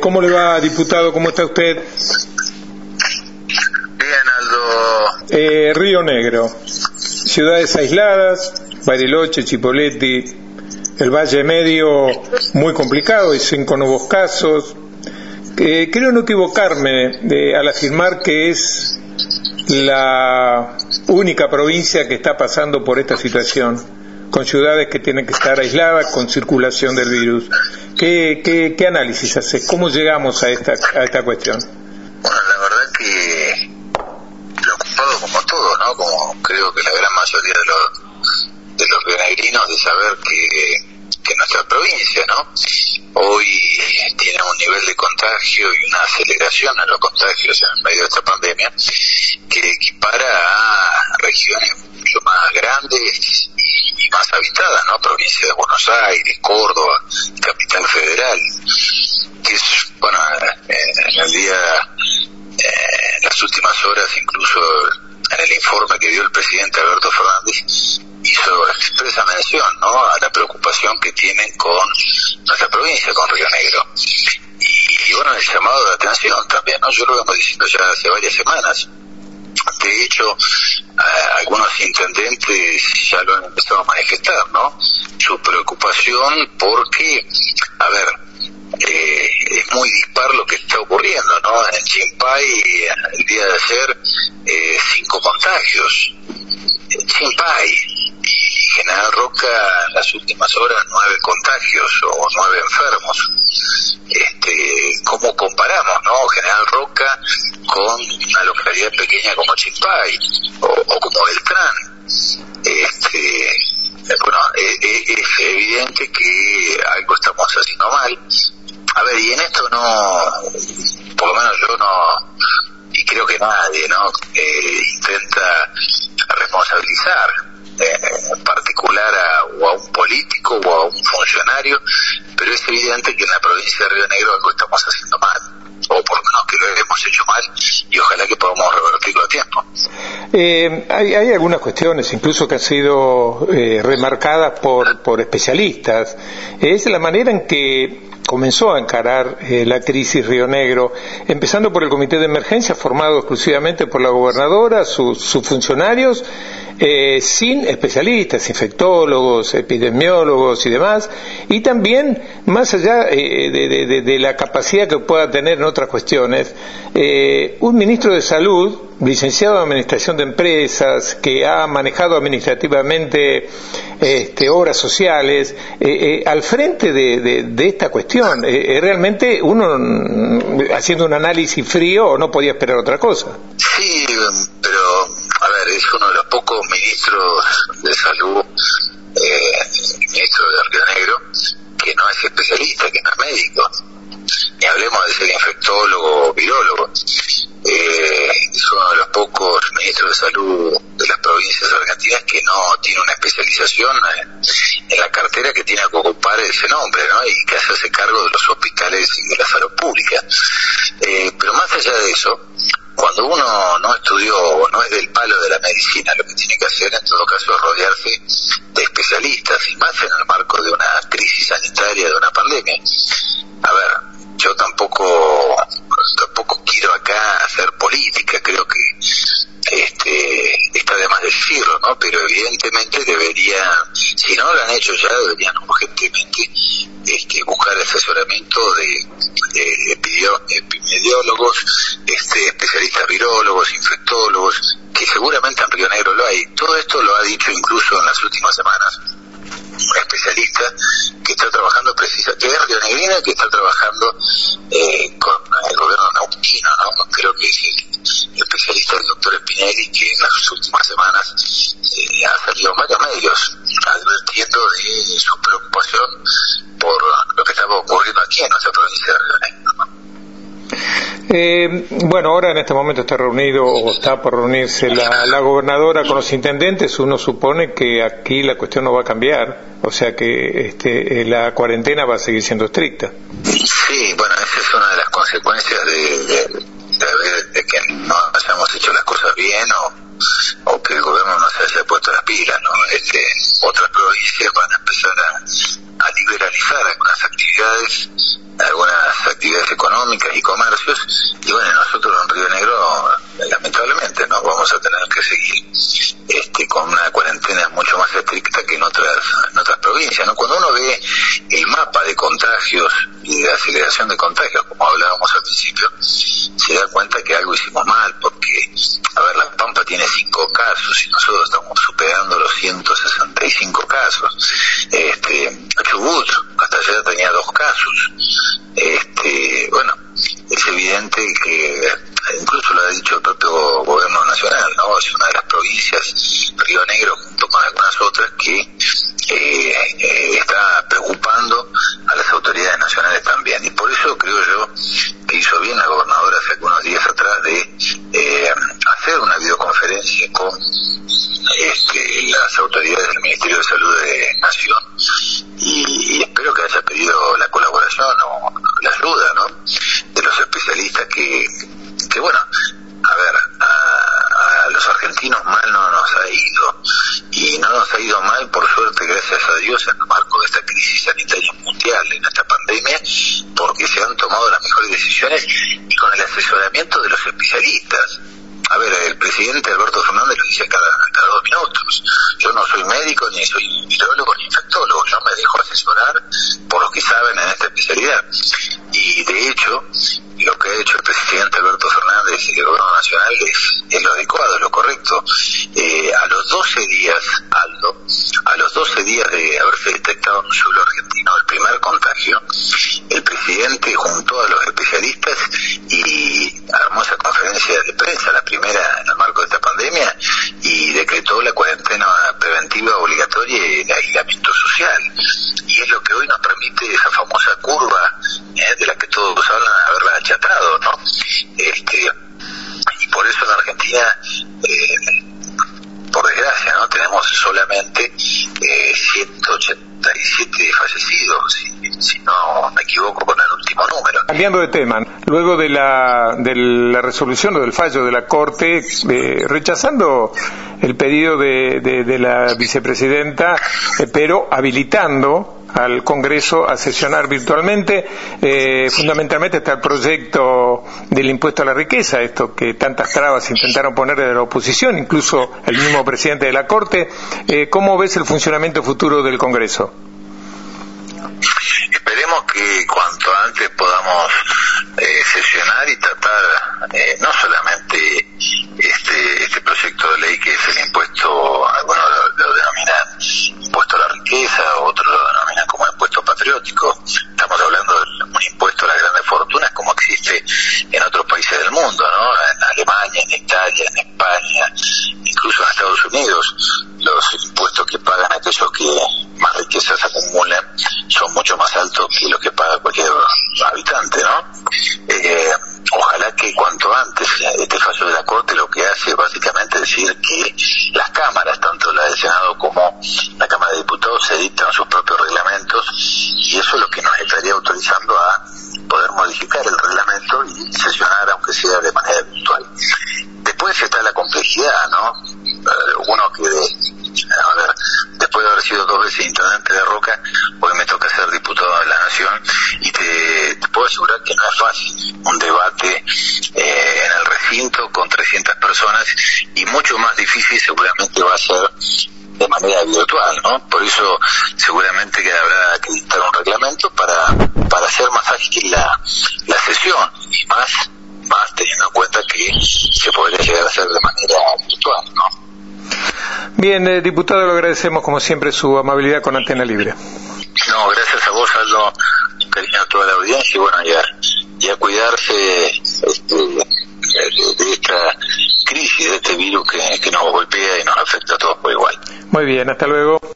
¿Cómo le va, diputado? ¿Cómo está usted? Bien, Aldo. Río Negro, ciudades aisladas, Bariloche, Chipoleti, el Valle Medio muy complicado y 5 nuevos casos. Creo no equivocarme al afirmar que es la única provincia que está pasando por esta situación, con ciudades que tienen que estar aisladas, con circulación del virus. ¿Qué análisis haces? ¿Cómo llegamos a esta cuestión? Bueno, la verdad que preocupado como todos, ¿no? Como creo que la gran mayoría de los rionegrinos, de saber que nuestra provincia, ¿no?, hoy tiene un nivel de contagio y una aceleración en los contagios en medio de esta pandemia que equipara a regiones mucho más grandes y más habitadas, ¿no? Provincia de Buenos Aires, Córdoba, Capital Federal, que es, bueno, en el día, en las últimas horas, incluso en el informe que dio el presidente Alberto Fernández, hizo expresa mención, ¿no?, a la preocupación que tienen con nuestra provincia, con Río Negro. Y bueno, el llamado de atención también, ¿no? Yo lo vengo diciendo ya hace varias semanas. De hecho, algunos intendentes ya lo han empezado a manifestar, ¿no?, su preocupación porque, a ver, es muy dispar lo que está ocurriendo, ¿no? En Chimpay, el día de ayer, 5 contagios. Chimpay y General Roca en las últimas horas 9 contagios o 9 enfermos. ¿Cómo comparamos, no, General Roca con una localidad pequeña como Chimpay o como Beltrán? Bueno, es evidente que algo estamos haciendo mal. A ver, y en esto no, por lo menos yo no, y creo que nadie, ¿no?, intenta responsabilizar en particular a un político o a un funcionario, pero es evidente que en la provincia de Río Negro algo estamos haciendo mal, o por lo menos que lo hemos hecho mal, y ojalá que podamos revertirlo a tiempo. Hay algunas cuestiones incluso que han sido remarcadas por especialistas. Es la manera en que comenzó a encarar la crisis Río Negro, empezando por el comité de emergencia formado exclusivamente por la gobernadora, sus funcionarios, sin especialistas, infectólogos, epidemiólogos y demás, y también más allá de la capacidad que pueda tener en otras cuestiones, un ministro de Salud, licenciado en Administración de Empresas, que ha manejado administrativamente obras sociales, al frente de esta cuestión. Realmente uno, haciendo un análisis frío, no podía esperar otra cosa. Sí, pero, a ver, es uno de los pocos ministros de salud, ministro de Río Negro, que no es especialista, que no es médico. Ni hablemos de ser infectólogo o virólogo. Es uno de los pocos ministros de salud de las provincias argentinas que no tiene una especialización en la cartera que tiene que ocupar ese nombre, ¿no?, y que hacerse cargo de los hospitales y de la salud pública. Pero más allá de eso, cuando uno no estudió o no es del palo de la medicina, lo que tiene que hacer en todo caso es rodearse de especialistas, y más en el marco de una crisis sanitaria, de una pandemia. A ver, yo tampoco quiero acá hacer política, creo que está de más decirlo, ¿no? Pero evidentemente deberían, si no lo han hecho ya, deberían urgentemente buscar asesoramiento de epidemiólogos, especialistas virólogos, infectólogos, que seguramente en Río Negro lo hay. Todo esto lo ha dicho incluso en las últimas semanas un especialista que está trabajando que es rionegrina, que está trabajando con el gobierno neuquino, ¿no? Creo que es el especialista, el doctor Spinelli, que en las últimas semanas ha salido en varios medios advirtiendo de su preocupación por lo que estaba ocurriendo aquí en nuestra provincia de Río Negro, ¿no? Bueno, ahora en este momento está reunido o está por reunirse la gobernadora con los intendentes. Uno supone que aquí la cuestión no va a cambiar, o sea que la cuarentena va a seguir siendo estricta. Sí, bueno, esa es una de las consecuencias de que no hayamos hecho las cosas bien o que el gobierno no se haya puesto las pilas, ¿no? Otras provincias van a empezar a liberalizar algunas actividades económicas y comercios, y bueno, nosotros en Río Negro lamentablemente no vamos a tener que seguir con una cuarentena mucho más estricta que en otras provincias, ¿no? Cuando uno ve el mapa de contagios y de aceleración de contagios, como hablábamos al principio, se da cuenta que algo hicimos mal, porque, a ver, La Pampa tiene 5 casos y nosotros estamos superando los 165 casos. Chubut hasta ayer tenía 2 casos. Bueno, es evidente que incluso lo ha dicho el propio gobierno nacional, ¿no? Es una de las provincias, Río Negro, junto con algunas otras, que está preocupando a las autoridades nacionales también. Y por eso creo yo que hizo bien la gobernadora hace algunos días atrás de hacer una videoconferencia con las autoridades del Ministerio de Salud de Nación, y espero que haya pedido la colaboración o la ayuda, ¿no?, de los especialistas que bueno, a ver, a los argentinos mal no nos ha ido, y no nos ha ido mal, por suerte, gracias a Dios, en el marco de esta crisis sanitaria mundial, en esta pandemia, porque se han tomado las mejores decisiones y con el asesoramiento de los especialistas. A ver, el presidente Alberto Fernández lo dice cada 2 minutos. Yo no soy médico, ni soy virólogo, ni infectólogo. Yo me dejo asesorar por los que saben en esta especialidad. Y de hecho, lo que ha hecho el presidente Alberto Fernández y el gobierno nacional es lo adecuado, es lo correcto. A los 12 días, Aldo, a los 12 días de haberse detectado en un suelo argentino el primer contagio, el presidente juntó a los especialistas y armó esa conferencia de prensa, la primera en el marco de esta pandemia, y decretó la cuarentena preventiva obligatoria y el aislamiento social. Y es lo que hoy nos permite esa famosa curva de la que todos hablan, haberla achatado, ¿no? Y por eso en Argentina, por desgracia, ¿no?, tenemos solamente 187 fallecidos, si no me equivoco con el último número. Cambiando de tema, luego de la resolución o del fallo de la Corte, rechazando el pedido de la vicepresidenta, pero habilitando al Congreso a sesionar virtualmente, fundamentalmente está el proyecto del impuesto a la riqueza, esto que tantas trabas intentaron poner desde la oposición, incluso el mismo presidente de la Corte. ¿Cómo ves el funcionamiento futuro del Congreso? Esperemos que cuanto antes podamos sesionar y tratar no solamente este proyecto de ley, que es el impuesto, algunos lo denominan impuesto a la riqueza, otros lo denominan como impuesto patriótico. Estamos hablando de un impuesto a las grandes fortunas como existe en otros países del mundo, ¿no? En Alemania, en Italia, en España, incluso en Estados Unidos. Los impuestos que pagan aquellos que más riquezas acumulan son mucho más altos que lo que paga cualquier habitante, ¿no? Ojalá que cuanto antes este fallo de la Corte lo que hace básicamente decir que las cámaras, tanto la del Senado como la Cámara de Diputados, se dictan sus propios reglamentos, y eso es lo que nos estaría autorizando a poder modificar el reglamento y sesionar, aunque sea de manera virtual. Después está la complejidad, ¿no? Uno a ver, después de haber sido 2 veces intendente de Roca, hoy me toca ser diputado de la Nación, y te puedo asegurar que no es fácil un debate en el recinto con 300 personas, y mucho más difícil seguramente va a ser de manera virtual, ¿no? Por eso seguramente que habrá que dictar un reglamento para hacer más ágil la sesión, y más teniendo en cuenta que se podría llegar a hacer de manera virtual, ¿no? Bien, diputado, le agradecemos como siempre su amabilidad con Antena Libre. No, gracias a vos, Aldo, un cariño a toda la audiencia, y bueno, ya cuidarse de esta crisis, de este virus que nos golpea y nos afecta a todos por igual. Muy bien, hasta luego.